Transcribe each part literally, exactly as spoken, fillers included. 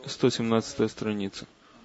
сто семнадцатая страница.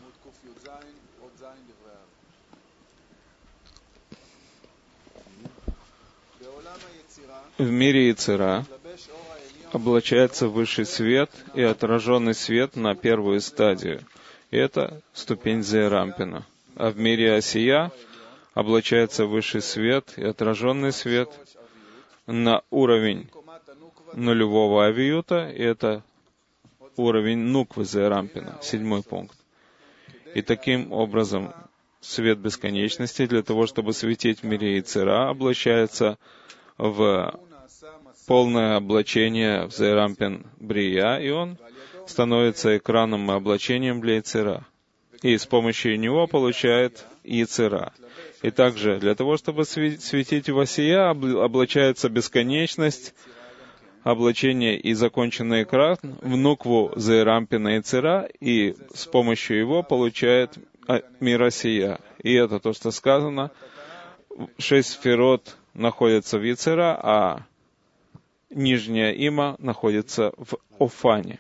В мире Йецера облачается высший свет и отраженный свет на первую стадию. И это ступень Зеэрампина. А в мире Осия облачается высший свет и отраженный свет на уровень нулевого авиюта, и это уровень Нуквы Зеэрампина, седьмой пункт. И таким образом свет бесконечности для того, чтобы светить в мире Йецера, облачается в полное облачение в Зеэрампин Брия, и он становится экраном и облачением для Йецера. И с помощью него получает Йецера. И также для того, чтобы светить в Осия, облачается бесконечность, облачение и законченный экран в Нукву Зеэрампина Йецера, и с помощью его получает мир Осия. И это то, что сказано. Шесть сферот находятся в Йецера, а нижняя има находится в Офане.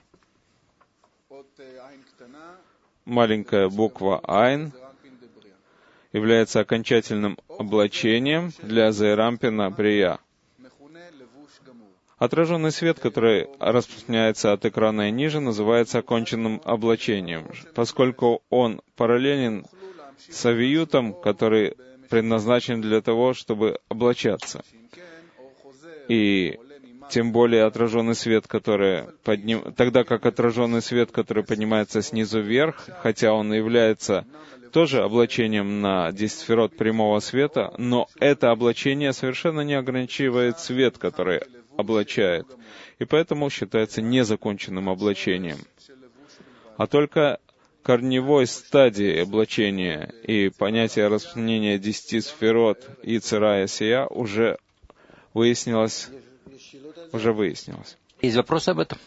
Маленькая буква Айн является окончательным облачением для Зеэрампина Брия. Отраженный свет, который распространяется от экрана и ниже, называется оконченным облачением, поскольку он параллелен с авиютом, который предназначен для того, чтобы облачаться. И тем более отраженный свет, который подним... тогда как отраженный свет, который поднимается снизу вверх, хотя он является тоже облачением на десять сферот прямого света, но это облачение совершенно не ограничивает свет, который облачает, и поэтому считается незаконченным облачением. А только корневой стадии облачения и понятие распространения десяти сферот Йецера и Осия уже выяснилось, уже выяснилось. Есть вопросы об этом?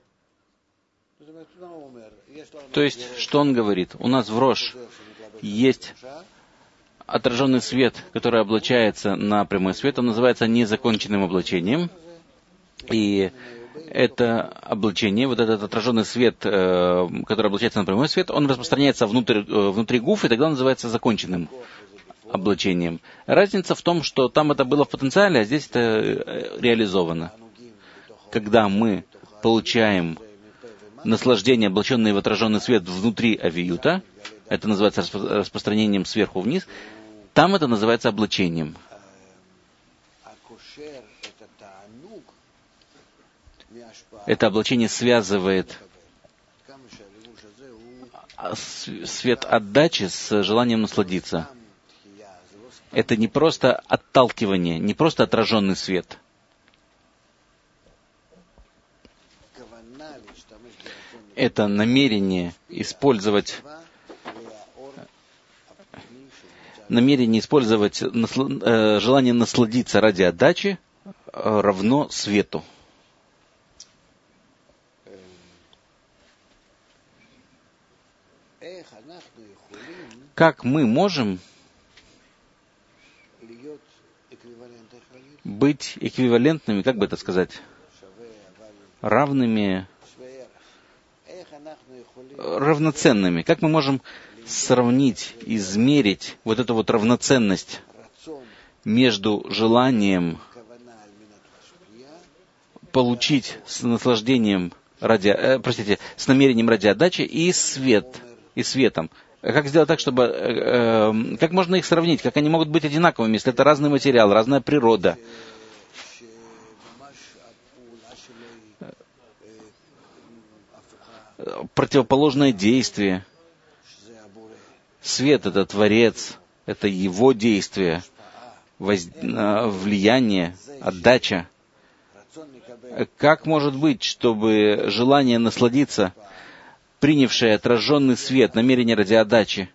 То есть, что он говорит? У нас в Рош есть отраженный свет, который облачается на прямой свет, он называется незаконченным облачением. И это облачение, вот этот отраженный свет, который облачается на прямой свет, он распространяется внутрь, внутри гуф, и тогда он называется законченным облачением. Разница в том, что там это было в потенциале, а здесь это реализовано. Когда мы получаем наслаждение, облаченное в отраженный свет внутри авиюта, это называется распространением сверху вниз, там это называется облачением. Это облачение связывает свет отдачи с желанием насладиться. Это не просто отталкивание, не просто отраженный свет. Это намерение использовать, намерение использовать насл, э, желание насладиться ради отдачи э, равно свету. Как мы можем быть эквивалентными, как бы это сказать, равными, равноценными? Как мы можем сравнить, измерить вот эту вот равноценность между желанием получить с наслаждением ради, э, простите, с намерением ради отдачи и свет, и светом? Как сделать так, чтобы... Э, э, как можно их сравнить? Как они могут быть одинаковыми, если это разный материал, разная природа? Противоположное действие. Свет — это Творец, это Его действие, воз... влияние, отдача. Как может быть, чтобы желание насладиться, принявшее отраженный свет, намерение ради отдачи,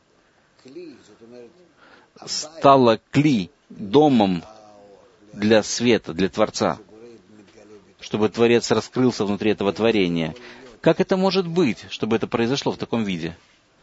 стало кли, домом для света, для Творца, чтобы Творец раскрылся внутри этого творения? Как это может быть, чтобы это произошло в таком виде?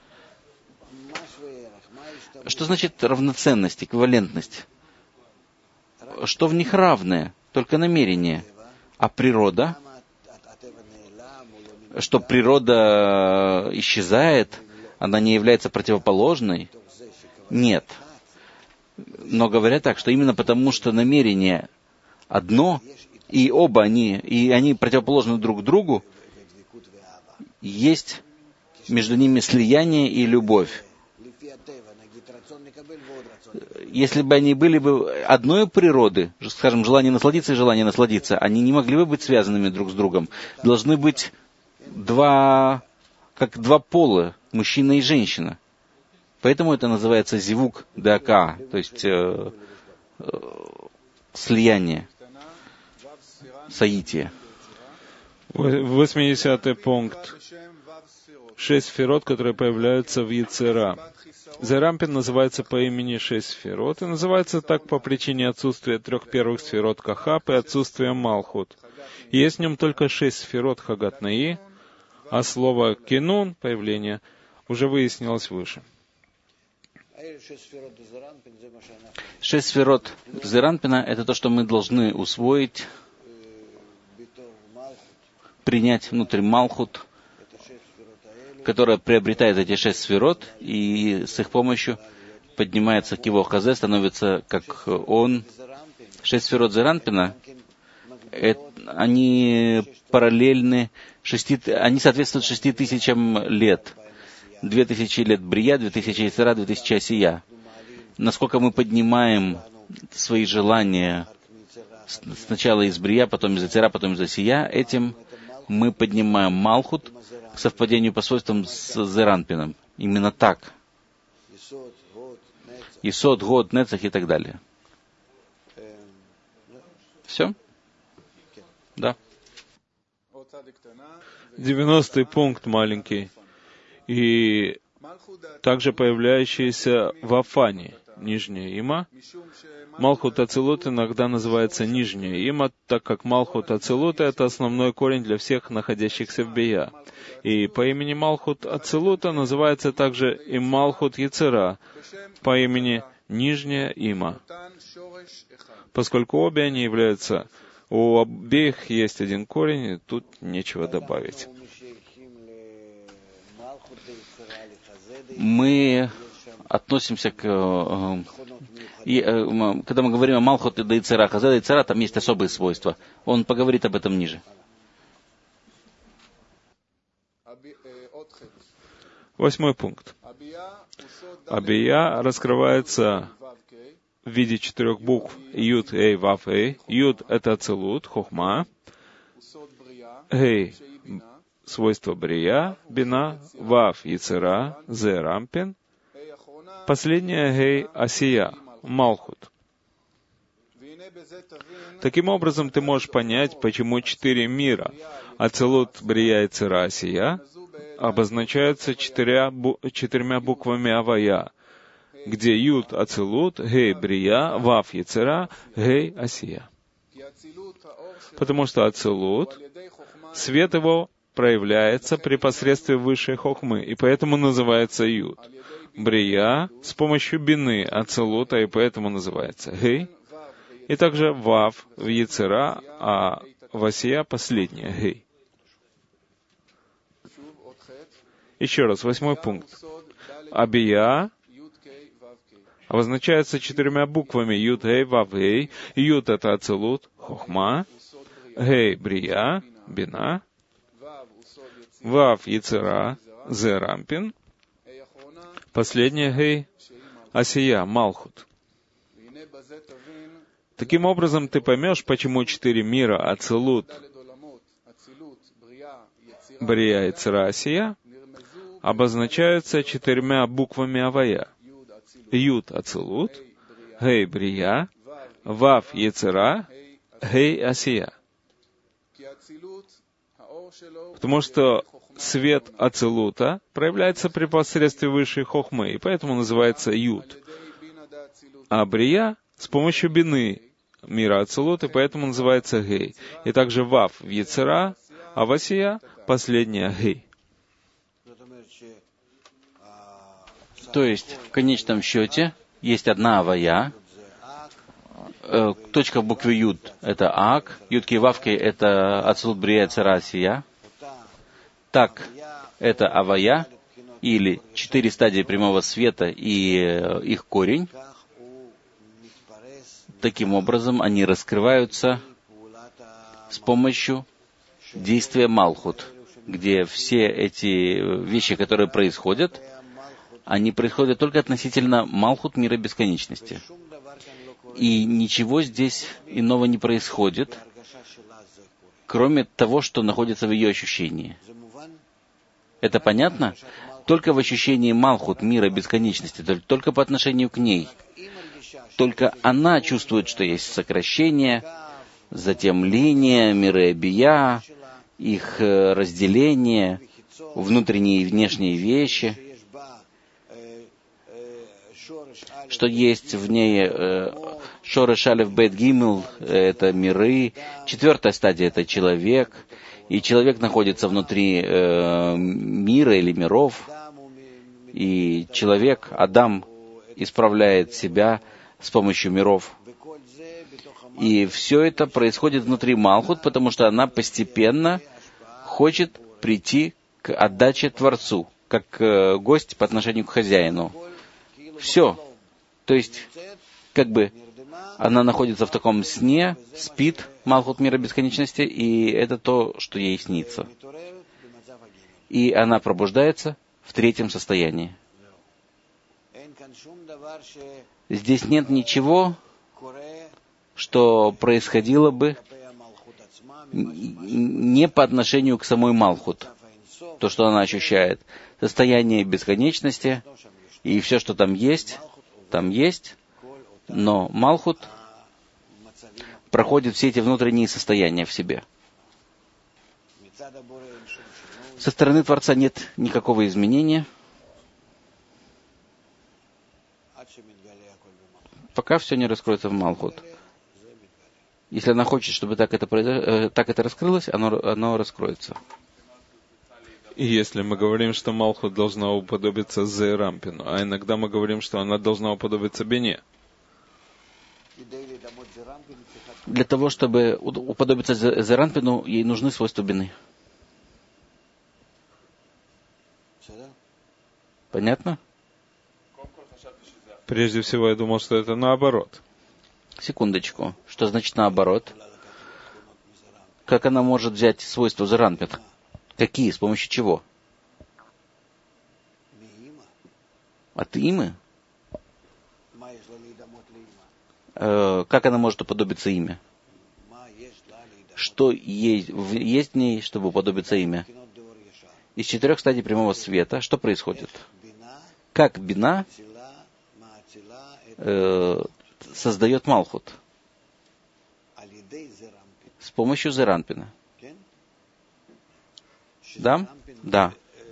Что значит равноценность, эквивалентность? Что в них равное? Только намерение. А природа? Что природа исчезает, она не является противоположной. Нет. Но говорят так, что именно потому, что намерение одно, и оба они, и они противоположны друг другу, есть между ними слияние и любовь. Если бы они были бы одной природы, скажем, желание насладиться и желание насладиться, они не могли бы быть связанными друг с другом. Должны быть два, как два пола, мужчина и женщина. Поэтому это называется зивук дака, то есть э, э, слияние, соитие. восьмидесятый пункт. Шесть сферот, которые появляются в Йецера. Зерампин называется по имени шесть сферот, и называется так по причине отсутствия трех первых сферот Кахап и отсутствия Малхут. Есть в нем только шесть сферот Хагат Наи, а слово Кинун, появление, уже выяснилось выше. Шесть сферот Зеранпина — это то, что мы должны усвоить, принять внутрь Малхут, которая приобретает эти шесть сферот, и с их помощью поднимается к его хазе, становится как он. Шесть сферот Зеранпина, это, они параллельны, шести, они соответствуют шести тысячам лет. Две тысячи лет Брия, две тысячи Йецера, две тысячи Асия. Насколько мы поднимаем свои желания сначала из Брия, потом из Йецера, потом из Асия, этим мы поднимаем Малхут к совпадению по свойствам с Зеранпином. Именно так. Исод, Год, Нецах и так далее. Все? Да. девяностый пункт маленький. И также появляющиеся в Афане, нижняя има. Малхут Ацилут иногда называется нижняя има, так как Малхут Ацилут — это основной корень для всех находящихся в Бия. И по имени Малхут Ацилута называется также и Малхут Йецера, по имени нижняя има. Поскольку обе они являются, у обеих есть один корень, и тут нечего добавить. Мы относимся к... И, когда мы говорим о Малхут и Йецера, Хазе, Йецера, там есть особые свойства. Он поговорит об этом ниже. Восьмой пункт. Абия раскрывается в виде четырех букв Юд, Эй, Вав, Эй. Юд — это Ацилут, Хохма. Эй — свойство Брия, Бина. Вав — Йецера, Зе — Рампин. Последняя Гей — Асия, Малхут. Таким образом, ты можешь понять, почему четыре мира — Ацилут, Брия, Йецера, Асия — обозначаются четыря, бу, четырьмя буквами Авая, где Юд — Ацилут, Гей — Брия, Вав — Йецера, Гей — Асия. Потому что Ацилут, свет его проявляется при посредстве высшей хохмы, и поэтому называется Юд. Брия с помощью бины Ацилута, и поэтому называется Гей. И также Вав в Йецера, а в Асия последняя Гей. Еще раз, восьмой пункт. Абия обозначается четырьмя буквами Юд, Гей, Вав, Гей. Юд — это Ацилут, Хохма. Гей — Брия, Бина. Вав — Йецера, Зе — Рампин. Последняя Гей — Асия, Малхут. Таким образом, ты поймешь, почему четыре мира — Ацилут, Брия, Йецера, Асия — обозначаются четырьмя буквами Авая. Юд — Ацилут, Гей — Брия, Вав — Йецера, Гей — Асия. Потому что свет Ацилута проявляется при посредстве высшей хохмы, и поэтому называется Юд. А Брия с помощью бины мира Ацилут, и поэтому называется Гей. И также Вав в Йецера, а в Асия последняя Гей. То есть, в конечном счете, есть одна Авая. Э, точка в букве Юд — это Ак. Юдки и Вавки — это Ацилут, Брия, Йецера, Асия. Так, это авая, или четыре стадии прямого света и э, их корень. Таким образом, они раскрываются с помощью действия Малхут, где все эти вещи, которые происходят, они происходят только относительно Малхут мира бесконечности. И ничего здесь иного не происходит, кроме того, что находится в ее ощущении. Это понятно? Только в ощущении Малхут мира бесконечности, только по отношению к ней. Только она чувствует, что есть сокращение, затем линия, миры бия, их разделение, внутренние и внешние вещи, что есть в ней Шореш Алеф Бет Гимел, это миры, четвертая стадия — это человек, и человек находится внутри э, мира или миров, и человек, Адам, исправляет себя с помощью миров. И все это происходит внутри Малхут, потому что она постепенно хочет прийти к отдаче Творцу, как э, гость по отношению к хозяину. Все. То есть, как бы, она находится в таком сне, спит, Малхут мира бесконечности, и это то, что ей снится. И она пробуждается в третьем состоянии. Здесь нет ничего, что происходило бы не по отношению к самой Малхут. То, что она ощущает. Состояние бесконечности, и все, что там есть, там есть, но Малхут проходит все эти внутренние состояния в себе. Со стороны Творца нет никакого изменения, пока все не раскроется в Малхут. Если она хочет, чтобы так это, произош... так это раскрылось, оно, оно раскроется. И если мы говорим, что Малхут должна уподобиться Зерампину, а иногда мы говорим, что она должна уподобиться Бине. Для того, чтобы уподобиться Зерампину, ей нужны свойства Бины. Понятно? Прежде всего, я думал, что это наоборот. Секундочку. Что значит наоборот? Как она может взять свойства Зерампин? Какие? С помощью чего? От имя? Э, как она может уподобиться имя? Что есть, есть в ней, чтобы уподобиться имя? Из четырех стадий прямого света что происходит? Как Бина э, создает Малхут? С помощью Зерампина. Да? Да.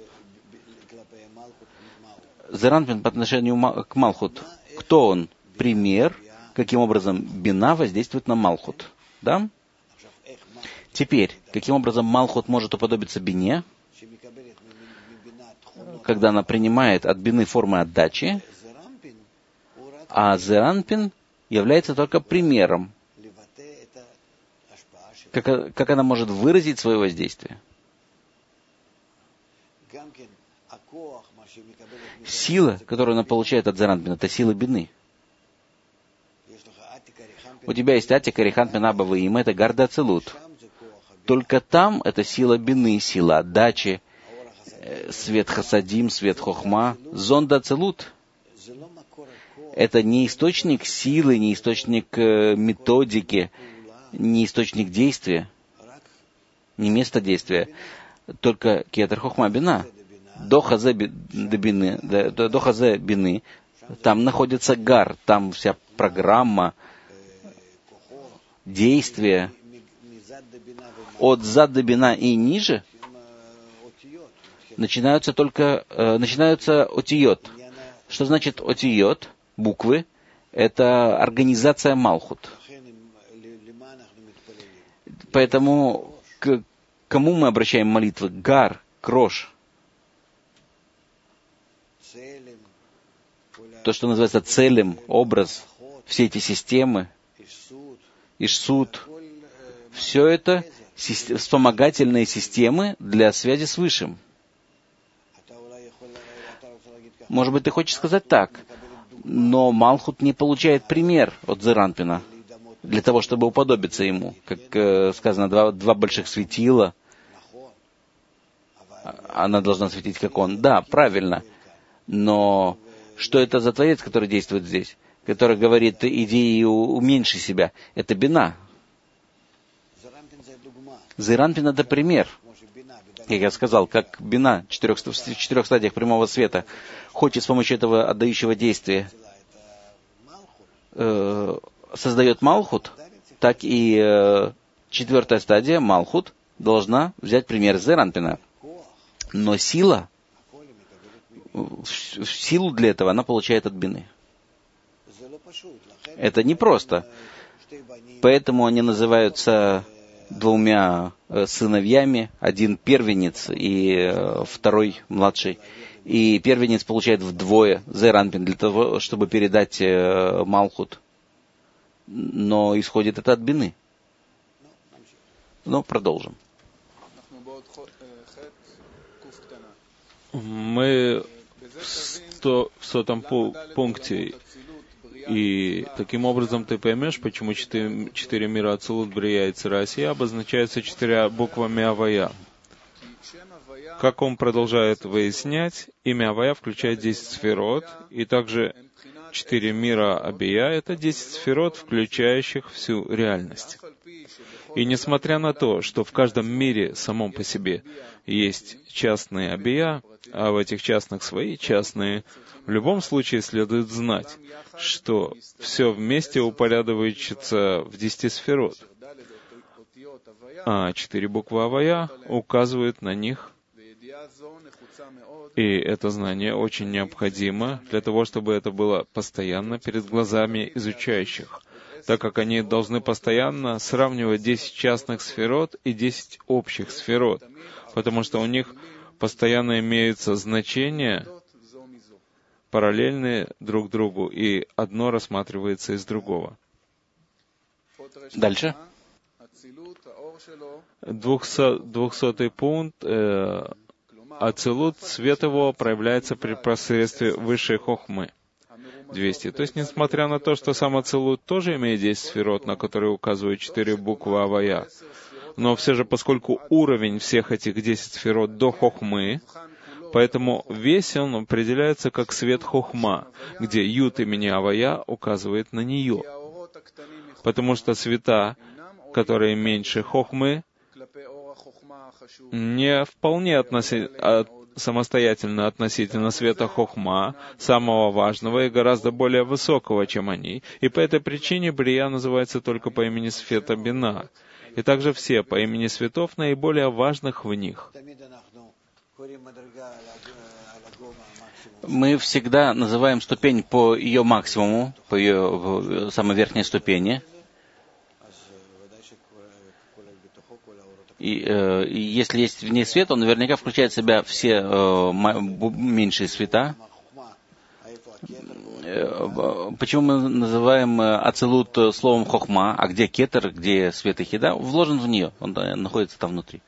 Зерампин по отношению к Малхут. Кто он? Пример, каким образом Бина воздействует на Малхут. Да? Теперь, каким образом Малхут может уподобиться Бине, когда она принимает от Бины формы отдачи, а Зерампин является только примером, как, как она может выразить свое воздействие. Сила, которую она получает от Зерампина, это сила Бины. У тебя есть Атика, Риханпин, Аба, Ваима, это Гарда Ацилут. Только там это сила Бины, сила отдачи, свет Хасадим, свет Хохма. Зонда Ацилут — это не источник силы, не источник методики, не источник действия, не место действия. Только Кетер Хохма Бина. До Хазе Бины, до Хазе Бины, там находится Гар, там вся программа, действия. От Задда Бина и ниже начинаются только, э, начинаются отиот. Что значит отиот? Буквы. Это организация Малхут. Поэтому к кому мы обращаем молитвы? Гар, Крош. То, что называется целем, образ, все эти системы, Ишсуд, все это вспомогательные системы для связи с Высшим. Может быть, ты хочешь сказать так, но Малхут не получает пример от Зеранпина для того, чтобы уподобиться ему. Как э, сказано, два, два больших светила, она должна светить, как он. Да, правильно. Но что это за Творец, который действует здесь? Который говорит, иди и уменьши себя. Это бина. Зеранпин — это пример. Как я сказал, как бина в четырех, в четырех стадиях прямого света хочет с помощью этого отдающего действия э, создает Малхут, так и э, четвертая стадия, Малхут, должна взять пример Зеранпина. Но сила, силу для этого она получает от бины. Это непросто. Поэтому они называются двумя сыновьями, один первенец и второй младший. И первенец получает вдвое Зеранпин для того, чтобы передать Малхут. Но исходит это от бины. Но продолжим. Мы в, сто, в сотом пункте, и таким образом ты поймешь, почему четыре, четыре мира Ацилут, Брия и Цира Асия обозначаются четырьмя буквами Авая. Как он продолжает выяснять, имя Авая включает десять сферот, и также четыре мира Абия — это десять сферот, включающих всю реальность. И несмотря на то, что в каждом мире самом по себе есть частные Абия, а в этих частных свои частные, в любом случае следует знать, что все вместе упорядочивается в десяти сферот, а четыре буквы Авая указывают на них. И это знание очень необходимо для того, чтобы это было постоянно перед глазами изучающих, так как они должны постоянно сравнивать десять частных сферот и десять общих сферот, потому что у них постоянно имеются значения, параллельные друг другу, и одно рассматривается из другого. Дальше. Двухсотый пункт. Э, Ацилут, свет его проявляется при посредстве высшей хохмы. двести. То есть, несмотря на то, что сам Ацилут тоже имеет десять сферот, на которые указывают четыре буквы Авая, но все же, поскольку уровень всех этих десять сферот до хохмы, поэтому весь он определяется как свет хохма, где ют имени Авая указывает на нее. Потому что света, которые меньше хохмы, не вполне относи... от... самостоятельно относительно света хохма, самого важного и гораздо более высокого, чем они, и по этой причине Брия называется только по имени света бина, и также все по имени светов, наиболее важных в них. Мы всегда называем ступень по ее максимуму, по ее самой верхней ступени. И, э, и если есть в ней свет, он наверняка включает в себя все э, меньшие света. Э, почему мы называем Ацилут словом хохма, а где кетер, где свет и хида, вложен в нее, он находится там внутри.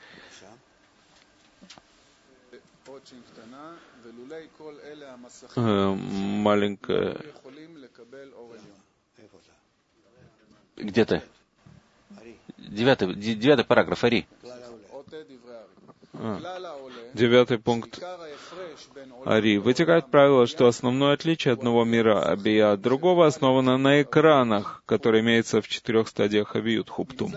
Э, маленькая... Где ты? Девятый, девятый параграф, Ари. А, девятый пункт. Ари. Вытекает правило, что основное отличие одного мира Абия от другого основано на экранах, которые имеются в четырех стадиях Абиют Хуптум.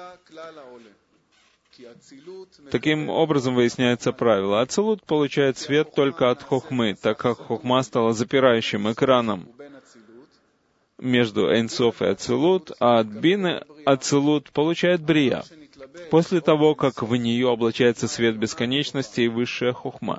Таким образом выясняется правило. Ацилут получает свет только от хохмы, так как хохма стала запирающим экраном между Эйнсоф и Ацилут, а от бины Ацилут получает Брия, после того, как в нее облачается свет бесконечности и высшая хохма.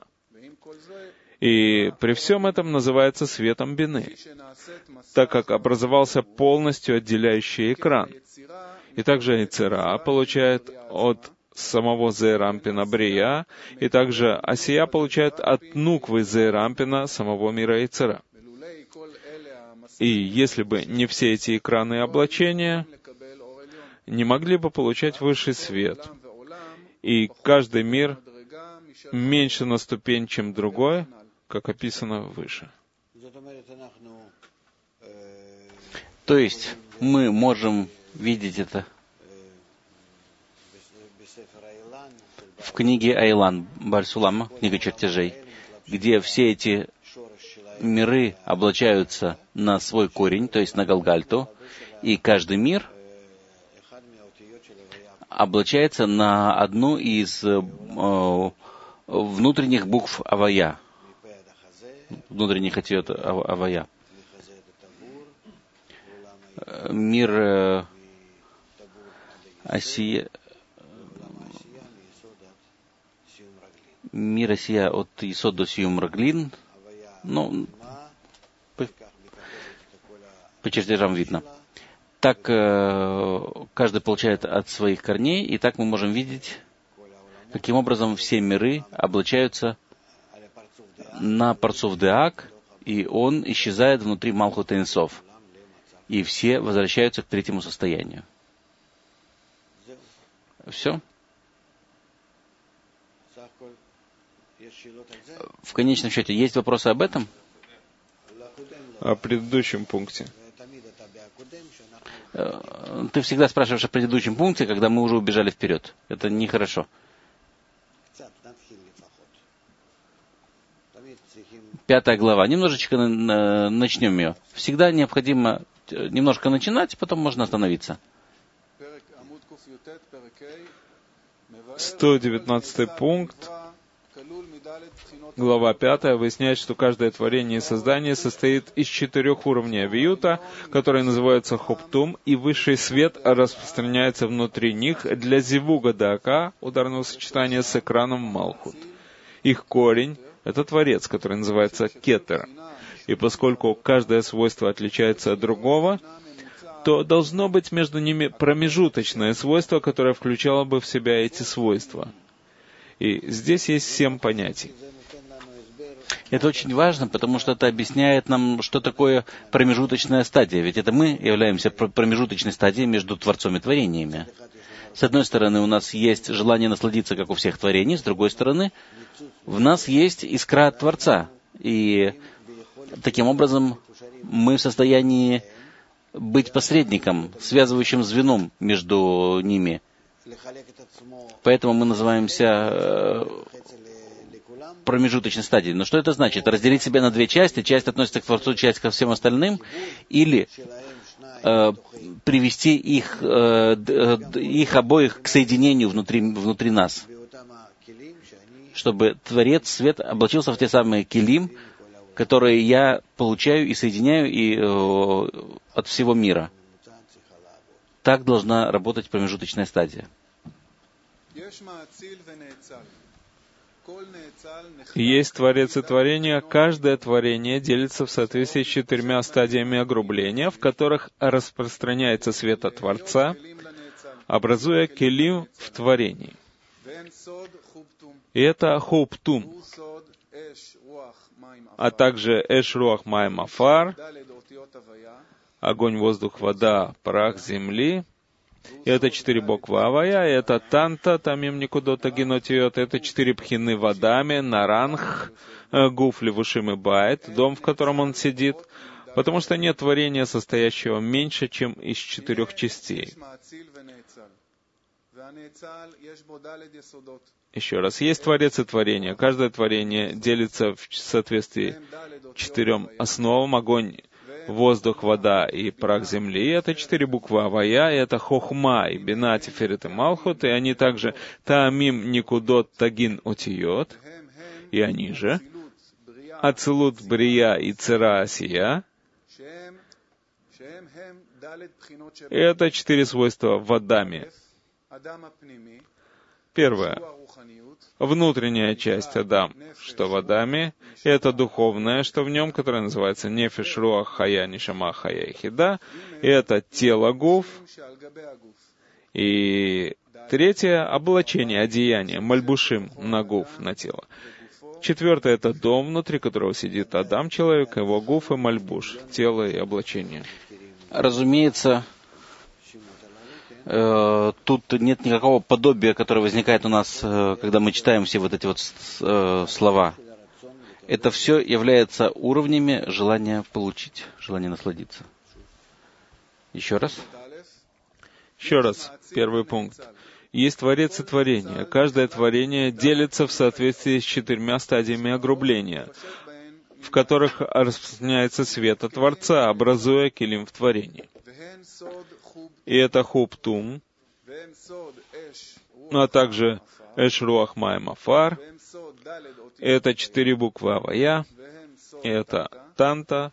И при всем этом называется светом бины, так как образовался полностью отделяющий экран. И также Ицера получает от самого Зерампина Брия, и также Асия получает от нуквы Зерампина самого мира Ицера. И если бы не все эти экраны облачения, не могли бы получать высший свет. И каждый мир меньше на ступень, чем другое, как описано выше. То есть мы можем видеть это в книге Айлан Баль-Сулама, книга чертежей, где все эти миры облачаются на свой корень, то есть на Галгальту, и каждый мир облачается на одну из э, внутренних букв Авая, внутренних ответ Авая. Мир э, Осия, мир Осия от Исод до Сиюм Раглин, ну, по, по чертежам видно. Так э, каждый получает от своих корней, и так мы можем видеть, каким образом все миры облачаются на Парцуф Деак, и он исчезает внутри Малхут Эйн Соф, и все возвращаются к третьему состоянию. Все? В конечном счете, есть вопросы об этом? О предыдущем пункте. Ты всегда спрашиваешь о предыдущем пункте, когда мы уже убежали вперед. Это нехорошо. Пятая глава. Немножечко начнем ее. Всегда необходимо немножко начинать, потом можно остановиться. сто девятнадцатый пункт. Глава пятая выясняет, что каждое творение и создание состоит из четырех уровней авиюта, которые называются хоптум, и высший свет распространяется внутри них для зивуга дака, ударного сочетания с экраном Малхут. Их корень — это Творец, который называется кетер. И поскольку каждое свойство отличается от другого, то должно быть между ними промежуточное свойство, которое включало бы в себя эти свойства. И здесь есть семь понятий. Это очень важно, потому что это объясняет нам, что такое промежуточная стадия. Ведь это мы являемся промежуточной стадией между Творцом и творениями. С одной стороны, у нас есть желание насладиться, как у всех творений. С другой стороны, в нас есть искра от Творца. И таким образом мы в состоянии быть посредником, связывающим звеном между ними. Поэтому мы называемся промежуточной стадией. Но что это значит? Разделить себя на две части, часть относится к Творцу, часть ко всем остальным, или э, привести их, э, их обоих к соединению внутри, внутри нас, чтобы Творец, свет, облачился в те самые килим, которые я получаю и соединяю и, э, от всего мира. Так должна работать промежуточная стадия. Есть Творец и творение. Каждое творение делится в соответствии с четырьмя стадиями огрубления, в которых распространяется свет от Творца, образуя келим в творении. И это хоптум, а также эш, руах, майм, афар, огонь, воздух, вода, прах земли. И это четыре буквы Авая, и это Танта, Тамим, Никудота, Генотиот, это четыре пхины Вадами, Наранх, Гуф, Левушим и Байт, дом, в котором он сидит, потому что нет творения, состоящего меньше, чем из четырех частей. Еще раз, есть Творец и творение. Каждое творение делится в соответствии четырем основам: огонь, воздух, вода и прах земли. И это четыре буквы Авая, и это Хохма, и Бина, Тиферет и Малхут, и они также Таамим, Никудот, Тагин, Отиот, и они же Ацилут, Брия и Цера, Асия. И это четыре свойства в Адаме. Первое. Внутренняя часть Адам, что в Адаме, и это духовное, что в нем, которое называется Нефеш, Руах, Хая, Нишама, Хая и Хида, и это тело Гуф. И третье — облачение, одеяние, Мальбушим на Гуф, на тело. Четвертое — это дом, внутри которого сидит Адам, человек, его Гуф и Мальбуш, тело и облачение. Разумеется, э, тут нет никакого подобия, которое возникает у нас, э, когда мы читаем все вот эти вот э, слова. Это все является уровнями желания получить, желания насладиться. Еще раз. Еще раз, первый пункт. Есть Творец и творение. Каждое творение делится в соответствии с четырьмя стадиями огрубления, в которых распространяется свет от Творца, образуя килим в творении. И это хуб-тум, а также эш руах маэм афар, это четыре буквы Авая, это танта,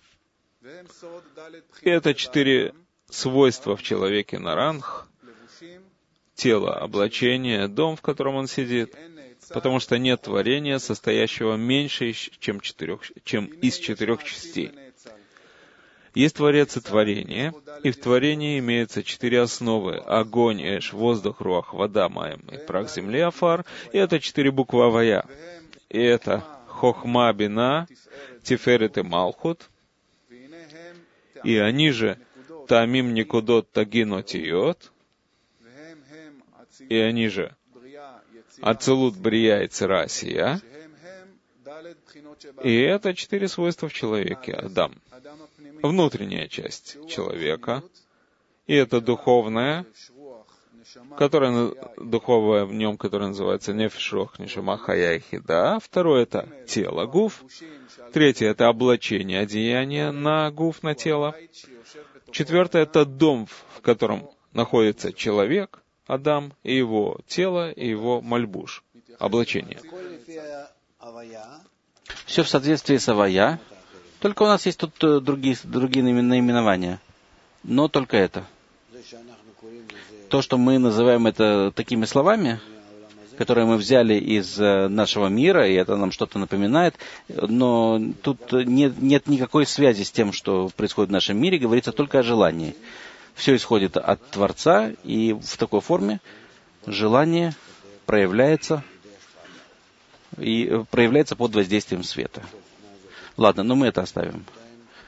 это четыре свойства в человеке наранх, тело, облачение, дом, в котором он сидит, потому что нет творения, состоящего меньше, чем, четырех, чем из четырех частей. Есть Творец и творение, и в творении имеются четыре основы: огонь, эш, воздух, руах, вода, маэм, и прах земли, афар, и это четыре буквы Авая. И это хохма, бина, тиферет и малхут, и они же тамим, никудот, тагино, тиот, и они же ацелут, брия и цира, сия, и это четыре свойства в человеке, Адам. Внутренняя часть человека, и это духовная, которая, духовное в нем, которое называется нефеш руах нешама хая и хида. Второе — это тело, гуф. Третье — это облачение, одеяние на гуф, на тело. Четвертое — это дом, в котором находится человек, Адам, и его тело, и его мальбуш, облачение. Все в соответствии с Авая. Только у нас есть тут другие, другие наименования. Но только это. То, что мы называем это такими словами, которые мы взяли из нашего мира, и это нам что-то напоминает, но тут нет, нет никакой связи с тем, что происходит в нашем мире, говорится только о желании. Все исходит от Творца, и в такой форме желание проявляется, и проявляется под воздействием света. Ладно, но мы это оставим.